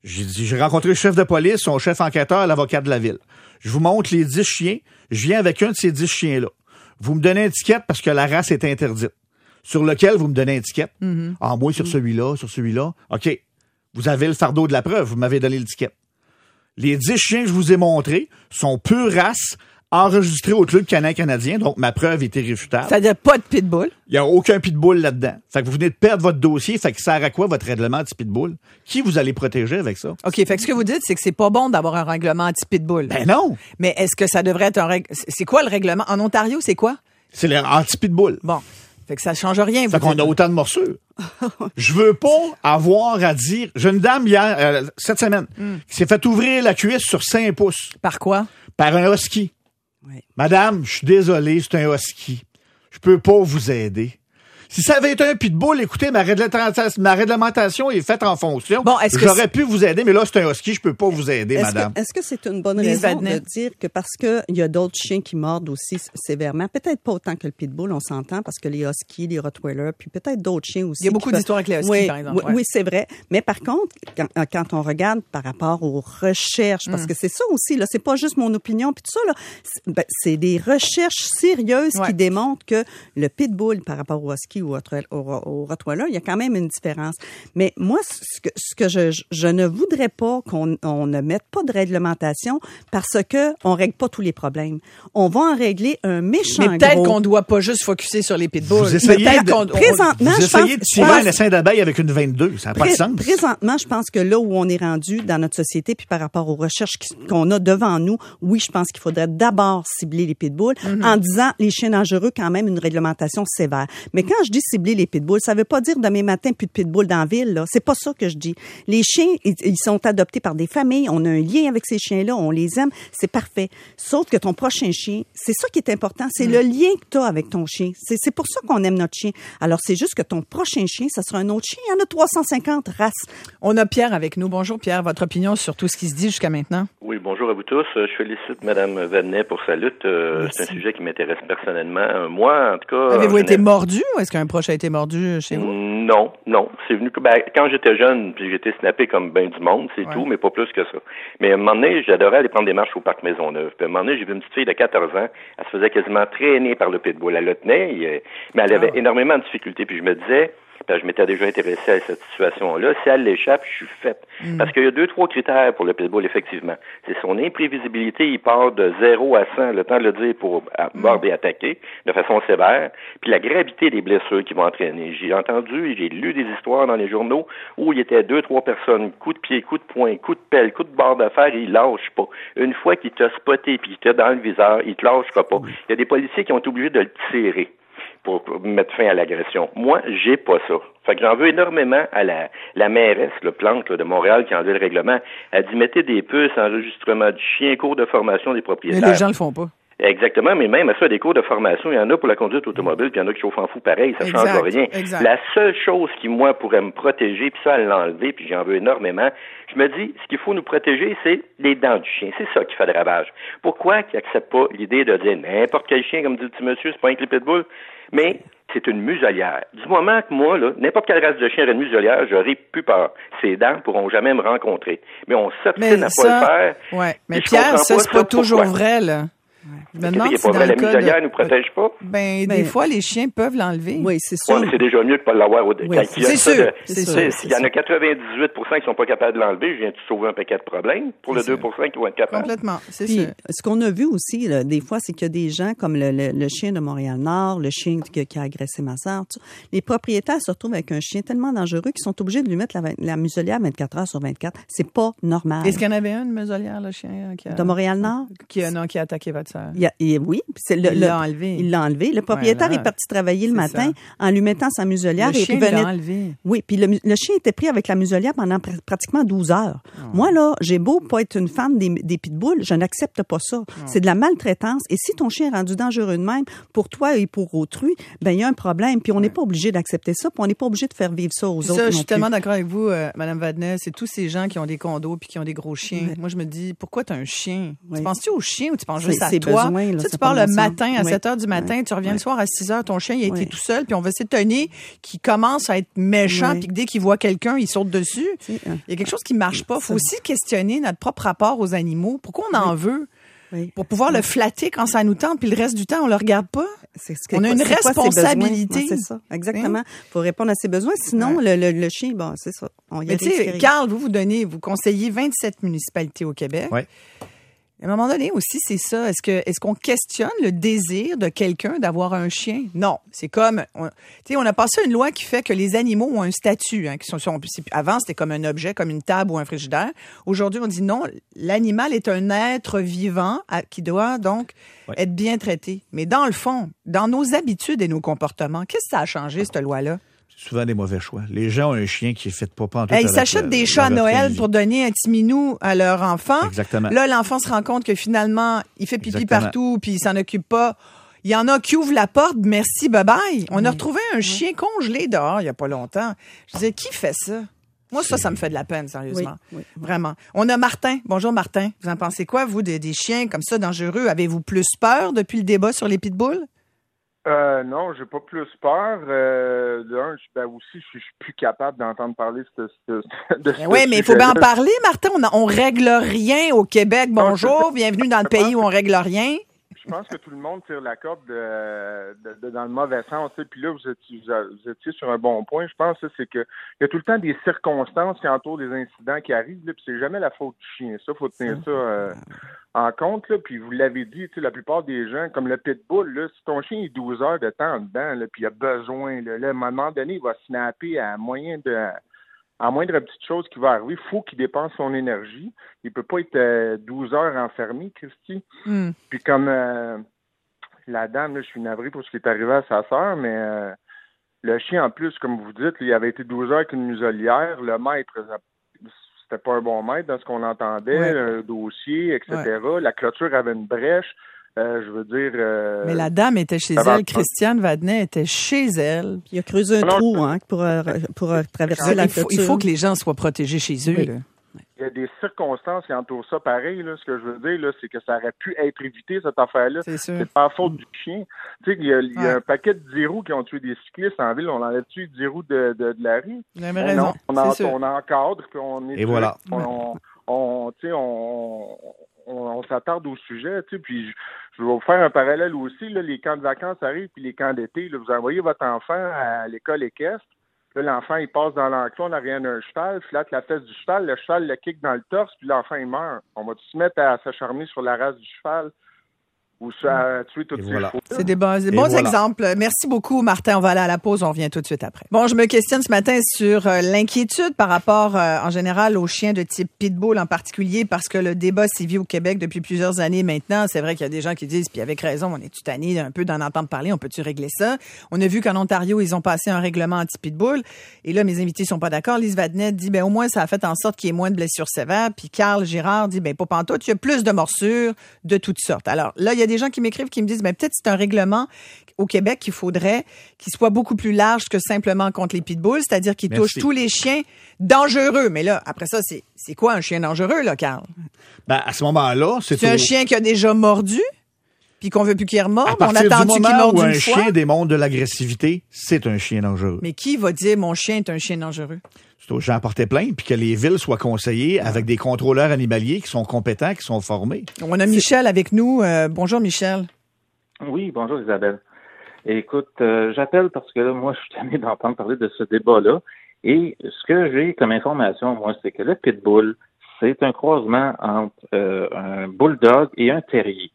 J'ai dit, j'ai rencontré le chef de police, son chef enquêteur, l'avocat de la ville. Je vous montre les dix chiens. Je viens avec un de ces dix chiens-là. Vous me donnez une étiquette parce que la race est interdite. Sur lequel vous me donnez une étiquette. Mm-hmm. Ah, moi, sur mm-hmm. celui-là, sur celui-là. OK. Vous avez le fardeau de la preuve. Vous m'avez donné l'étiquette. Les dix chiens que je vous ai montrés sont pure race, enregistrés au Club canin canadien. Donc, ma preuve est irréfutable. C'est-à-dire pas de pitbull. Il n'y a aucun pitbull là-dedans. Fait que vous venez de perdre votre dossier. Fait que ça sert à quoi votre règlement anti-pitbull? Qui vous allez protéger avec ça? OK. Fait que ce que vous dites, c'est que c'est pas bon d'avoir un règlement anti-pitbull. Ben non! Mais est-ce que ça devrait être un règlement? C'est quoi le règlement? En Ontario, c'est quoi? C'est l'anti-pitbull. Bon. Fait que ça change rien. Fait qu'on a autant de morsures. Je veux pas avoir à dire... J'ai une dame hier, euh, cette semaine, mm. qui s'est fait ouvrir la cuisse sur cinq pouces. Par quoi? Par un husky. Oui. Madame, je suis désolé, c'est un husky. Je peux pas vous aider. Si ça avait été un pitbull, écoutez, ma réglementation, ma réglementation est faite en fonction. Bon, est-ce que J'aurais c'est... pu vous aider, mais là, c'est un husky, je peux pas vous aider, est-ce madame. Que, est-ce que c'est une bonne Les raison adnettes. de dire que parce qu'il y a d'autres chiens qui mordent aussi sévèrement, peut-être pas autant que le pitbull, on s'entend, parce que les huskies, les rottweilers, puis peut-être d'autres chiens aussi. Il y a beaucoup d'histoires avec les huskies, oui, par exemple. Oui, ouais. oui, c'est vrai. Mais par contre, quand, quand on regarde par rapport aux recherches, parce mm. que c'est ça aussi, là, c'est pas juste mon opinion, puis tout ça, là, c'est, ben, c'est des recherches sérieuses ouais. qui démontrent que le pitbull par rapport au husky ou au au Rottweiler, il y a quand même une différence. Mais moi, ce que, ce que je, je ne voudrais pas qu'on on ne mette pas de réglementation parce que on règle pas tous les problèmes. On va en régler un méchant gros. Mais peut-être gros. qu'on doit pas juste focusser sur les pitbulls. Vous essayez peut-être de, qu'on, présentement, vous je essayez pense, de tirer un essaim d'abeille avec une vingt-deux. Ça n'a pas de sens. Présentement, je pense que là où on est rendu dans notre société, puis par rapport aux recherches qu'on a devant nous, oui, je pense qu'il faudrait d'abord cibler les pitbulls mm-hmm. en disant les chiens dangereux, quand même une réglementation sévère. Mais quand je dis cibler les pitbulls, ça veut pas dire demain matin plus de pitbull dans la ville, là. C'est pas ça que je dis. Les chiens, ils, ils sont adoptés par des familles, on a un lien avec ces chiens-là, on les aime, c'est parfait. Sauf que ton prochain chien, c'est ça qui est important, c'est mm. le lien que tu as avec ton chien. C'est, c'est pour ça qu'on aime notre chien. Alors, c'est juste que ton prochain chien, ça sera un autre chien. Il y en a trois cent cinquante races. On a Pierre avec nous. Bonjour Pierre, votre opinion sur tout ce qui se dit jusqu'à maintenant? Oui, bonjour à vous tous. Je félicite Mme Vadnais pour sa lutte. Euh, c'est un sujet qui m'intéresse personnellement. Moi, en tout cas... Avez-vous été mordu ou est-ce qu'un proche a été mordu chez vous? Non, non. C'est venu que ben, quand j'étais jeune, puis j'étais snappé comme ben du monde, c'est ouais. tout, mais pas plus que ça. Mais à un moment donné, j'adorais aller prendre des marches au parc Maisonneuve. Puis à un moment donné, j'ai vu une petite fille de quatorze ans, elle se faisait quasiment traîner par le pitbull. Elle le tenait, mais elle avait oh. énormément de difficultés. Puis je me disais, je m'étais déjà intéressé à cette situation-là. Si elle l'échappe, je suis faite. Mm. Parce qu'il y a deux, trois critères pour le pitbull, effectivement. C'est son imprévisibilité. Il part de zéro à cent, le temps de le dire, pour mordre et attaquer de façon sévère. Puis la gravité des blessures qu'il va entraîner. J'ai entendu et j'ai lu des histoires dans les journaux où il y était deux, trois personnes, coup de pied, coup de poing, coup de pelle, coup de barre d'affaires, et il lâche pas. Une fois qu'il t'a spoté puis qu'il t'a dans le viseur, il te lâchera pas. Mm. Il y a des policiers qui ont été obligés de le tirer pour mettre fin à l'agression. Moi, j'ai pas ça. Fait que j'en veux énormément à la, la mairesse, le Plante là, de Montréal, qui a enlevé le règlement. Elle dit, mettez des puces, enregistrement du chien, cours de formation des propriétaires. Mais les gens le font pas. Exactement, mais même à ça, des cours de formation, il y en a pour la conduite automobile, puis il y en a qui chauffent en fou pareil, ça exact, change rien. Exact. La seule chose qui, moi, pourrait me protéger, puis ça, elle l'a enlevé, puis j'en veux énormément, je me dis, ce qu'il faut nous protéger, c'est les dents du chien. C'est ça qui fait le ravage. Pourquoi qu'ils n'acceptent pas l'idée de dire n'importe quel chien, comme dit le petit monsieur, c'est pas un clip pitbull, mais c'est une muselière. Du moment que moi, là, n'importe quelle race de chien aurait une muselière, j'aurais plus peur. Ces dents pourront jamais me rencontrer. Mais on s'obstine à pas le faire. Ouais. Mais Pierre, ça, c'est pas, pas toujours pourquoi. vrai, là. Ouais. Je me demande si pas vrai, la muselière de... nous protège pas. Ben, ben, des fois, les chiens peuvent l'enlever. Oui, c'est sûr. Ouais, mais c'est déjà mieux que pas l'avoir au oui, c'est, c'est sûr. De... C'est sûr. S'il y en a quatre-vingt-dix-huit pour cent qui sont pas capables de l'enlever, je viens de sauver un paquet de problèmes pour c'est le sûr. deux pour cent qui vont être capables. Complètement, c'est Puis, sûr. Ce qu'on a vu aussi, là, des fois, c'est qu'il y a des gens comme le, le, le chien de Montréal-Nord, le chien qui, qui a agressé ma sœur, les propriétaires se retrouvent avec un chien tellement dangereux qu'ils sont obligés de lui mettre la, la muselière vingt-quatre heures sur vingt-quatre. C'est pas normal. Est-ce qu'il y en avait un, une muselière, le chien? Qui a... De Montréal-Nord? Qui a, non, qui a attaqué votre sœur. Il y a, il, oui. Puis c'est le, il le, l'a enlevé. Il l'a enlevé. Le propriétaire ouais, là, est parti travailler le matin ça. en lui mettant sa muselière. Le et chien il revenait... l'a enlevé. Oui, puis le, le chien était pris avec la muselière pendant pr- pratiquement douze heures. Oh. Moi, là, j'ai beau pas être une fan des, des pitbulls, je n'accepte pas ça. Oh. C'est de la maltraitance. Et si ton chien est rendu dangereux de même, pour toi et pour autrui, ben il y a un problème. Puis on n'est ouais. pas obligé d'accepter ça, puis on n'est pas obligé de faire vivre ça aux c'est autres ça, non je suis plus. tellement d'accord avec vous, euh, Mme Vadnais. C'est tous ces gens qui ont des condos puis qui ont des gros chiens. Ouais. Moi, je me dis, pourquoi tu as un chien? Ouais. Tu penses-tu au chien ou tu penses juste c'est, à c'est toi. besoin, là, tu sais, tu c'est pars pas le bon matin sens. à Oui. sept heures du matin, Oui. tu reviens Oui. le soir à six heures, ton chien, il a été Oui. tout seul, puis on va s'étonner qu'il commence à être méchant, Oui. puis que dès qu'il voit quelqu'un, il saute dessus. Tu sais, hein. Il y a quelque chose qui marche pas. Faut Ça. aussi questionner notre propre rapport aux animaux. Pourquoi on en veut? Oui. Pour pouvoir le flatter quand ça nous tente, puis le reste du temps, on le regarde pas. C'est ce que- On a une c'est quoi ses responsabilité. besoins? Ouais, c'est ça, exactement. Faut répondre à ses besoins. Sinon, Ouais. le, le, le chien, bon, c'est ça. On y Mais tu arrive, sais, c'est Carl, vous vous donnez, vous conseillez vingt-sept municipalités au Québec. Oui. À un moment donné aussi, c'est ça. Est-ce que est-ce qu'on questionne le désir de quelqu'un d'avoir un chien? Non. C'est comme, on, tu sais, on a passé une loi qui fait que les animaux ont un statut. Hein, qui sont, sont, avant, c'était comme un objet, comme une table ou un frigidaire. Aujourd'hui, on dit non, l'animal est un être vivant à, qui doit donc Ouais. être bien traité. Mais dans le fond, dans nos habitudes et nos comportements, qu'est-ce que ça a changé, cette loi-là? Souvent des mauvais choix. Les gens ont un chien qui est fait pas pantoute. Hey, ils avec, s'achètent euh, des chats à leur Noël frénésie. pour donner un petit minou à leur enfant. Exactement. Là, l'enfant se rend compte que finalement, il fait pipi Exactement. partout, puis il s'en occupe pas. Il y en a qui ouvrent la porte, merci, bye-bye. On a retrouvé un chien congelé dehors il y a pas longtemps. Je disais, qui fait ça? Moi, ça, ça me fait de la peine, sérieusement. Oui, oui. Vraiment. On a Martin. Bonjour, Martin. Vous en pensez quoi, vous, des, des chiens comme ça dangereux? Avez-vous plus peur depuis le débat sur les pitbulls? Euh, non, j'ai pas plus peur. Euh, d'un, je- ben aussi, je suis je suis plus capable d'entendre parler de ce, de, de ce Oui, mais il faut bien en sujet-là. parler, Martin. On, a- on règle rien au Québec. Bonjour, bienvenue dans le pays où on règle rien. Je pense que tout le monde tire la corde de, de- de- dans le mauvais sens. tu sais. Puis là, vous étiez, vous étiez sur un bon point. Je pense là, c'est que il y a tout le temps des circonstances qui entourent des incidents qui arrivent. Là, puis c'est jamais la faute du chien. Ça, faut tenir ça euh, en compte. Là. Puis vous l'avez dit, tu sais, la plupart des gens, comme le pitbull, là, si ton chien est douze heures de temps dedans, là, puis il a besoin, là, là, à un moment donné, il va snapper à moyen de à moindre petite chose qui va arriver, il faut qu'il dépense son énergie. Il peut pas être euh, douze heures enfermé, Christy. Hmm. Puis comme euh, la dame, là, je suis navré pour ce qui est arrivé à sa sœur, mais euh, le chien, en plus, comme vous dites, là, il avait été douze heures avec une muselière. Le maître, ça- c'était pas un bon maître dans ce qu'on entendait, Ouais. un dossier, et cetera. La clôture avait une brèche. Euh, je veux dire... euh, Mais la dame était chez ça va elle. Christiane Vadnet était chez elle. Il a creusé un Non, trou je- hein, pour, euh, pour euh, traverser la Il faut, clôture. il faut que les gens soient protégés chez eux. Oui. là. Il y a des circonstances qui entourent ça pareil. Là. Ce que je veux dire, là, c'est que ça aurait pu être évité, cette affaire-là. C'est sûr. C'est pas la faute du chien. Tu sais, il y a, il y a Ouais. un paquet de dix roues qui ont tué des cyclistes en ville. On en a tué dix roues de, de, de la rue. Vous avez Eh raison. non, on, en, c'est sûr. on encadre, puis on est... Et voilà. On, on, on, tu sais, on, on, on s'attarde au sujet, tu sais, puis je, je vais vous faire un parallèle aussi, là, les camps de vacances arrivent, puis les camps d'été, là, vous envoyez votre enfant à l'école équestre, là, l'enfant, il passe dans l'enclos en arrière d'un cheval, flatte la fesse du cheval, le cheval le kick dans le torse, puis l'enfant, il meurt. On va se mettre à s'acharner sur la race du cheval ou se- à tuer toutes Et ces voilà. chevaux. C'est des bons, des Et bons voilà. exemples. Merci beaucoup, Martin. On va aller à la pause. On revient tout de suite après. Bon, je me questionne ce matin sur euh, l'inquiétude par rapport, euh, en général, aux chiens de type pitbull en particulier, parce que le débat sévit au Québec depuis plusieurs années maintenant. C'est vrai qu'il y a des gens qui disent, puis avec raison, on est-tu tanné un peu d'en entendre parler, on peut-tu régler ça? On a vu qu'en Ontario, ils ont passé un règlement anti-pitbull. Et là, mes invités sont pas d'accord. Lise Vadnet dit, ben au moins, ça a fait en sorte qu'il y ait moins de blessures sévères. Puis Carl Girard dit, ben pas pantoute, il y a plus de morsures de toutes sortes. Alors là, il y a des gens qui m'écrivent, qui me disent, ben peut-être c'est un règlement au Québec qu'il faudrait qu'il soit beaucoup plus large que simplement contre les pitbulls, c'est-à-dire qu'il touche Merci. tous les chiens dangereux. Mais là, après ça, c'est c'est quoi un chien dangereux, là, Carl? Ben, à ce moment-là, c'est C'est un au- chien qui a déjà mordu, puis qu'on veut plus qu'il remorde. à On partir du attend-tu qu'il moment morde où une un fois? chien démontre de l'agressivité, c'est un chien dangereux. Mais qui va dire mon chien est un chien dangereux? C'est aux gens à porter plainte, puis que les villes soient conseillées avec des contrôleurs animaliers qui sont compétents, qui sont formés. On a Michel avec nous. Euh, bonjour, Michel. Oui, bonjour Isabelle. Écoute, euh, j'appelle parce que là, moi, je suis tanné d'entendre parler de ce débat-là. Et ce que j'ai comme information, moi, c'est que le pitbull, c'est un croisement entre euh, un bulldog et un terrier.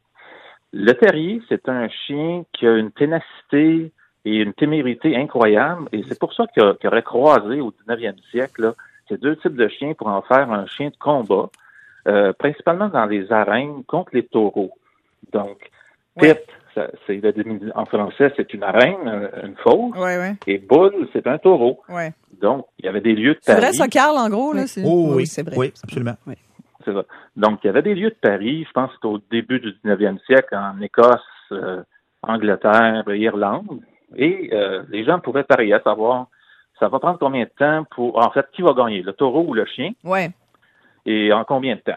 Le terrier, c'est un chien qui a une ténacité et une témérité incroyable. Et c'est pour ça qu'il, a, qu'il aurait croisé au dix-neuvième siècle là, ces deux types de chiens pour en faire un chien de combat, euh, principalement dans les arènes contre les taureaux. Donc, Ouais. pit, ça, c'est le demi- en français, c'est une arène, une fausse. Ouais, ouais, Et bull, c'est un taureau. ouais. Donc, il y avait des lieux de C'est pari. vrai, ça, Carl, en gros, là? C'est... Oh oui, Oui, c'est vrai. oui, absolument. C'est ça. Donc, il y avait des lieux de Paris, je pense que c'était au début du dix-neuvième siècle, en Écosse, euh, Angleterre, Irlande. Et euh, les gens pouvaient parier à savoir, ça va prendre combien de temps pour, en fait, qui va gagner, le taureau ou le chien, Ouais. et en combien de temps.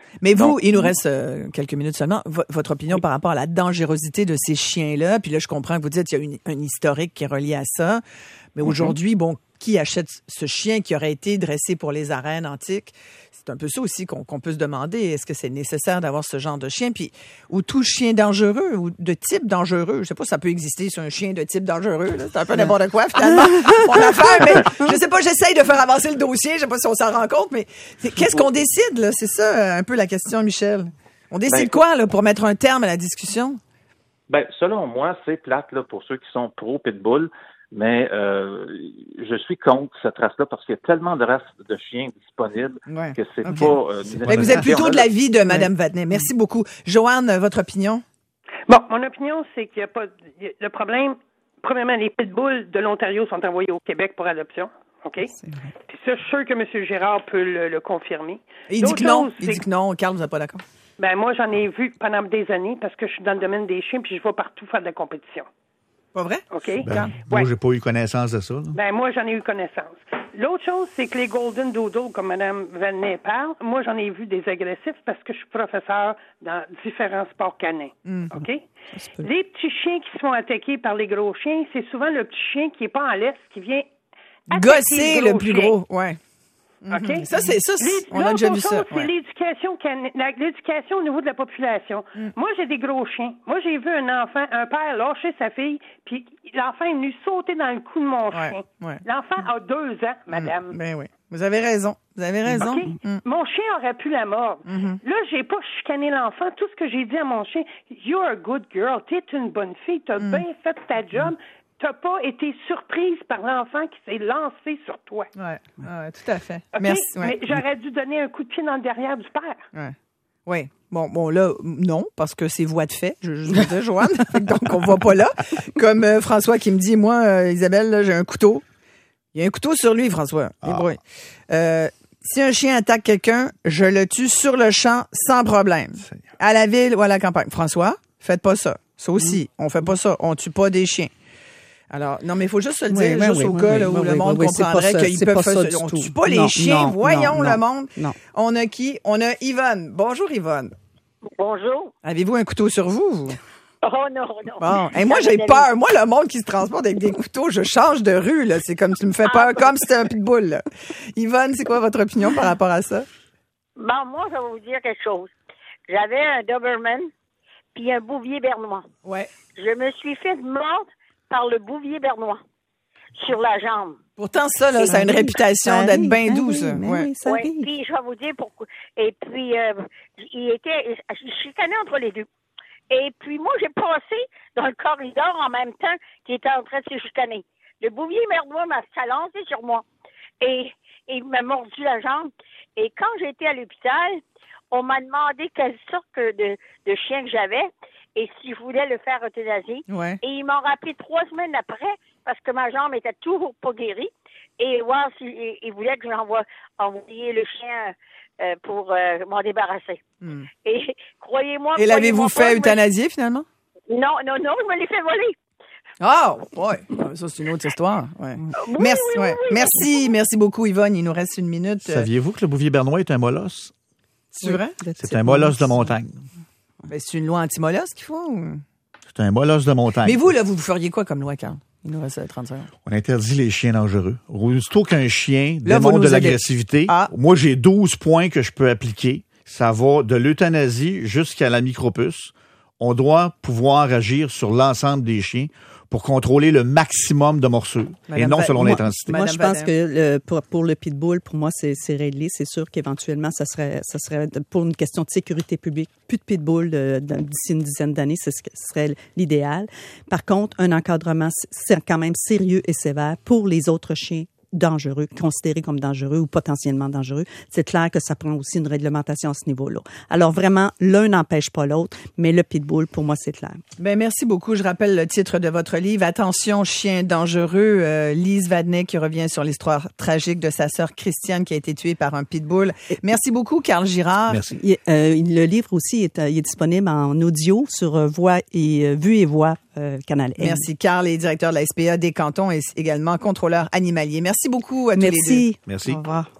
Mais vous, Donc, il nous reste euh, quelques minutes seulement. V- votre opinion par rapport à la dangerosité de ces chiens-là. Puis là, je comprends que vous dites qu'il y a une, un historique qui est relié à ça. Mais aujourd'hui, bon, qui achète ce chien qui aurait été dressé pour les arènes antiques? C'est un peu ça aussi qu'on, qu'on peut se demander. Est-ce que c'est nécessaire d'avoir ce genre de chien? Puis, ou tout chien dangereux, ou de type dangereux. Je sais pas si ça peut exister sur un chien de type dangereux. Là. C'est un peu n'importe quoi, finalement, mon affaire. Mais je sais pas, j'essaye de faire avancer le dossier. Je sais pas si on s'en rend compte, mais c'est, qu'est-ce qu'on décide, là? C'est ça, un peu la question, Michel. On décide Ben, quoi, là, pour mettre un terme à la discussion? Ben, selon moi, c'est plate là, pour ceux qui sont pro-pitbull, mais euh, je suis contre cette race-là parce qu'il y a tellement de races de chiens disponibles Ouais. que c'est Okay. pas... Euh, Fait que vous êtes plutôt de l'avis de Mme Vadnet. Merci beaucoup. Joanne, votre opinion? Bon, mon opinion, c'est qu'il n'y a pas... Le problème, premièrement, les pitbulls de l'Ontario sont envoyés au Québec pour adoption. OK? Puis ça, je suis sûr que M. Gérard peut le, le confirmer. Et il dit L'autre que non. chose, Il c'est dit que non. Carl, vous n'êtes pas d'accord? Ben, moi, j'en ai vu pendant des années parce que je suis dans le domaine des chiens puis je vais partout faire de la compétition. Pas vrai? OK? Ben, Ouais. moi, j'ai pas eu connaissance de ça. là. Ben, moi, j'en ai eu connaissance. L'autre chose, c'est que les Golden Doodle, comme Mme Vanet parle, moi, j'en ai vu des agressifs parce que je suis professeur dans différents sports canins. Mm. OK? Les petits chiens qui se font attaquer par les gros chiens, c'est souvent le petit chien qui est pas en laisse qui vient attaquer Gosser le plus chien. gros. Ouais. OK? Ça, c'est ça. c'est- Les- on a déjà vu l'autre ça. chose, c'est Ouais. l'éducation, can- la- l'éducation au niveau de la population. Mm. Moi, j'ai des gros chiens. Moi, j'ai vu un enfant, un père lâcher sa fille, puis l'enfant est venu sauter dans le cou de mon Ouais, chien. ouais. L'enfant a deux ans, madame. Ben oui. Vous avez raison. Vous avez raison. OK? Mm. Mon chien aurait pu la mordre. Là, j'ai pas chicané l'enfant. Tout ce que j'ai dit à mon chien, you're a good girl. T'es une bonne fille. T'as bien fait ta job. T'as pas été surprise par l'enfant qui s'est lancé sur toi. Ouais. Ouais, tout à fait. OK? Merci. Ouais. Mais j'aurais dû donner un coup de pied dans le derrière du père. Ouais. Oui. Bon, bon, là, non, parce que c'est voie de fait, je, je vous dis, Joanne. Donc, on va pas là. Comme euh, François qui me dit, moi, euh, Isabelle, là, j'ai un couteau. Il y a un couteau sur lui, François. Débrouille. Euh, si un chien attaque quelqu'un, je le tue sur le champ sans problème. À la ville ou à la campagne. François, faites pas ça. Ça aussi, on fait pas ça. On tue pas des chiens. Alors, non, mais il faut juste se le dire, Oui, oui, juste oui, au oui, cas oui, là, où oui, le oui, monde oui, c'est comprendrait pas ça, qu'ils c'est peuvent pas ça faire du ça. On tout. tue pas les Non, chiens. non, Voyons non, le non, monde. non. On a qui? On a Yvonne. Bonjour, Yvonne. Bonjour. Avez-vous un couteau sur vous? vous? Oh non, non. Bon. Et moi, j'ai peur. Moi, le monde qui se transporte avec des couteaux, je change de rue. Là. C'est comme tu me fais peur, Ah, comme si c'était un pitbull. Là. Yvonne, c'est quoi votre opinion par rapport à ça? Bon, moi, je vais vous dire quelque chose. J'avais un Doberman puis un Bouvier bernois. Ouais. Je me suis fait mordre par le Bouvier bernois sur la jambe. Pourtant, ça, là, ça a une réputation Ça d'être arrive, bien ben douce. oui, ben Ouais. oui, ça Ouais, arrive. puis je vais vous dire pourquoi. Et puis, euh, il était, je chicanais entre les deux. Et puis, moi, j'ai passé dans le corridor en même temps qu'il était en train de se chicaner. Le Bouvier bernois m'a lancé sur moi. Et, et il m'a mordu la jambe. Et quand j'étais à l'hôpital, on m'a demandé quelle sorte de, de chien que j'avais et si je voulais le faire euthanasier. Ouais. Et ils m'ont rappelé trois semaines après parce que ma jambe était toujours pas guérie. Et voir s'ils ils voulaient que j'envoie envoyer le chien euh, pour euh, m'en débarrasser. Hmm. Et croyez-moi... Et l'avez-vous croyez-moi pas, fait je me- euthanasier, finalement? Non, non, non, je me l'ai fait voler. Ah, ouais. Ah, ça, c'est une autre histoire. Ouais. Oui, Merci, oui, ouais. oui, oui. Merci, merci beaucoup, Yvonne. Il nous reste une minute. Euh, Saviez-vous que le bouvier bernois est un molosse? C'est vrai? C'est un molosse de montagne. Ben, c'est une loi anti-molosse qu'il faut? ou- C'est un molosse de montagne. Mais vous, là, vous feriez quoi comme loi, Carl? Il nous reste euh, trente secondes. On interdit les chiens dangereux. Aussitôt qu'un chien Là, vous démontre nous de aidez. l'agressivité, Ah. moi, j'ai douze points que je peux appliquer. Ça va de l'euthanasie jusqu'à la micropuce. On doit pouvoir agir sur l'ensemble des chiens pour contrôler le maximum de morsures, Madame et non Va- selon moi- l'intensité. Madame Moi, je pense Vadin. que le, pour, pour le pitbull, pour moi, c'est, c'est réglé. C'est sûr qu'éventuellement, ça serait, ça serait pour une question de sécurité publique, plus de pitbull de, de- d'ici une dizaine d'années, c'est ce que serait l'idéal. Par contre, un encadrement, c'est quand même sérieux et sévère pour les autres chiens dangereux, considérés comme dangereux ou potentiellement dangereux. C'est clair que ça prend aussi une réglementation à ce niveau-là. Alors vraiment, l'un n'empêche pas l'autre, mais le pitbull, pour moi, c'est clair. Ben, merci beaucoup. Je rappelle le titre de votre livre, Attention, chien dangereux. Euh, Lise Vadnet qui revient sur l'histoire tragique de sa sœur Christiane qui a été tuée par un pitbull. Merci beaucoup, Carl Girard. Merci. Il- euh, le livre aussi est, euh, il est disponible en audio sur euh, Voix et euh, Vue et Voix euh, Canal M. Merci, Carl, est directeur de la S P A des cantons et également contrôleur animalier. Merci beaucoup à tous les deux. Merci. Merci. Au revoir.